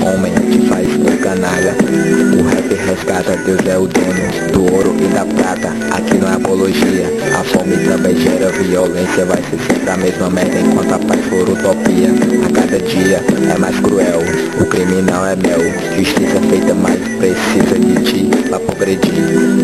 homem te faz um canalha. O rap resgata, Deus é o dono do ouro e da prata. Aqui não é apologia, a fome também gera violência. Vai ser sempre a mesma merda enquanto a paz for utopia. A cada dia é mais cruel, o crime não é mel. Justiça feita, mas precisa de ti pra progredir.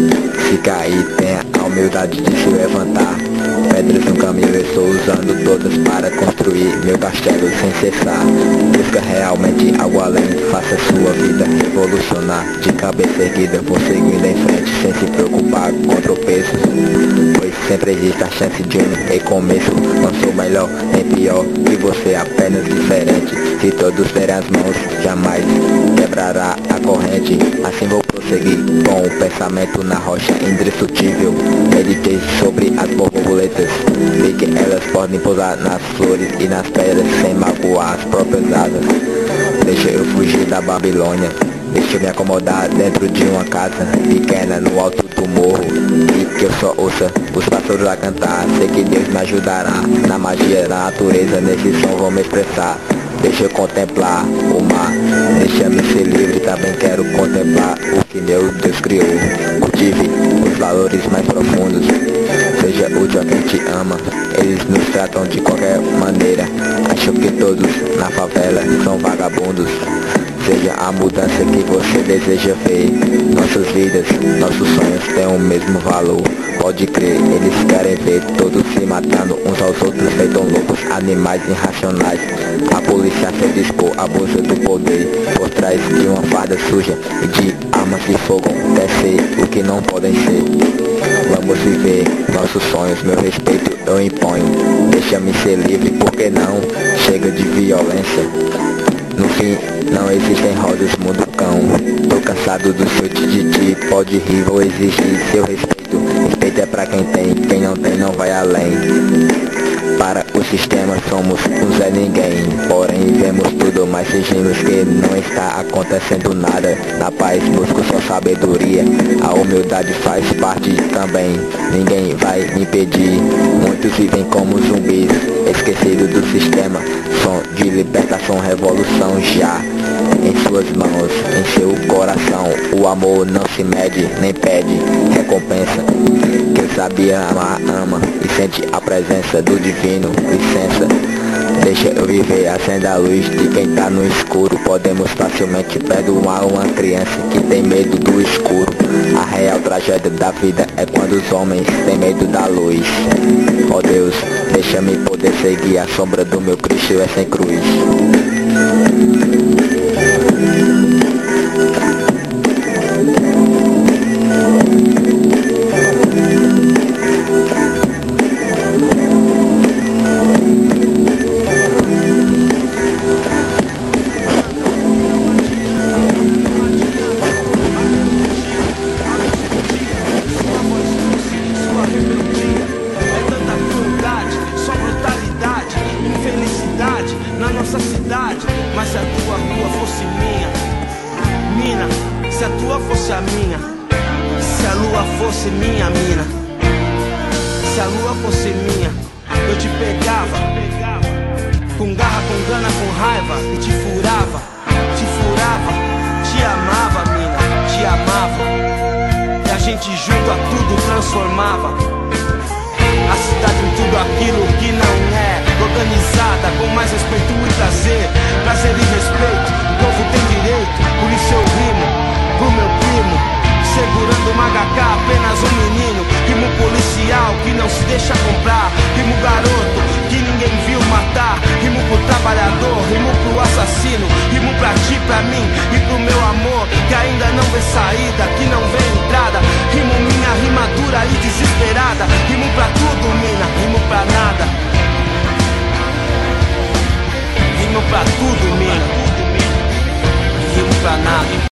Se cair, tenha a humildade de se levantar. Pedras no caminho eu estou usando todas para construir meu castelo sem cessar. Busca realmente algo além, faça sua vida revolucionar. De cabeça erguida vou seguindo em frente sem se preocupar com tropeços, pois sempre existe a chance de um recomeço. Não sou melhor nem pior que você, apenas diferente. Se todos derem as mãos, jamais quebrará a corrente. Assim vou prosseguir com o pensamento na rocha indestrutível. Meditei sobre as borboletas, vi que elas podem pousar nas flores e nas pedras sem magoar as próprias asas. Deixa eu fugir da Babilônia, deixa eu me acomodar dentro de uma casa pequena no alto do morro, e que eu só ouça os pássaros a cantar. Sei que Deus me ajudará na magia da natureza, nesse som vou me expressar. Deixa eu contemplar o mar, deixa-me ser livre, também quero contemplar o que meu Deus criou. Cultive os valores mais profundos, seja útil a quem te ama. Eles nos tratam de qualquer maneira, acham que todos na favela são vagabundos. Seja a mudança que você deseja ver. Nossas vidas, nossos sonhos têm o mesmo valor. Pode crer, eles querem ver todos se matando uns aos outros, feitos loucos, animais irracionais. A polícia se dispor, abusa do poder por trás de uma farda suja e de armas de fogo. Descer o que não podem ser. Vamos viver nossos sonhos, meu respeito eu imponho. Deixa-me ser livre, por que não? Chega de violência. No fim, não existem rodas, mundo cão. Tô cansado do chute de ti, pode rir, vou exigir seu respeito. Respeito é pra quem tem não tem não vai além. Para o sistema somos um Zé Ninguém, porém vemos tudo, mas fingimos que não está acontecendo nada. Na paz busco só sabedoria, a humildade faz parte também. Ninguém vai me impedir, muitos vivem como zumbis, esquecidos do sistema. Som de libertação, revolução já em suas mãos, em seu coração. O amor não se mede, nem pede recompensa. Quem sabia amar, ama e sente a presença do divino. Licença, deixa eu viver, acenda a luz de quem tá no escuro. Podemos facilmente perdoar uma criança que tem medo do escuro. A real tragédia da vida é quando os homens têm medo da luz. Ó Deus, deixa-me poder seguir, a sombra do meu Cristo é sem cruz. Mas se a tua rua fosse minha, mina, se a tua fosse a minha, se a lua fosse minha, mina, se a lua fosse minha, eu te pegava, com garra, com gana, com raiva, e te furava, te amava, mina, te amava, e a gente junto a tudo transformava a cidade em tudo aquilo que não é, organizada com mais respeito e prazer. Prazer e respeito, o povo tem direito, por isso eu rimo pro meu primo, segurando uma HK, apenas um menino. Rimo policial que não se deixa comprar, rimo garoto que ninguém viu matar, rimo pro trabalhador, rimo pro assassino, rimo pra ti, pra mim e pro meu amor que ainda não vê saída, que não vê entrada. Rimo minha rima dura e desesperada, rimo pra tudo, mina, rimo pra nada. Rimo pra tudo, mina, rimo pra nada.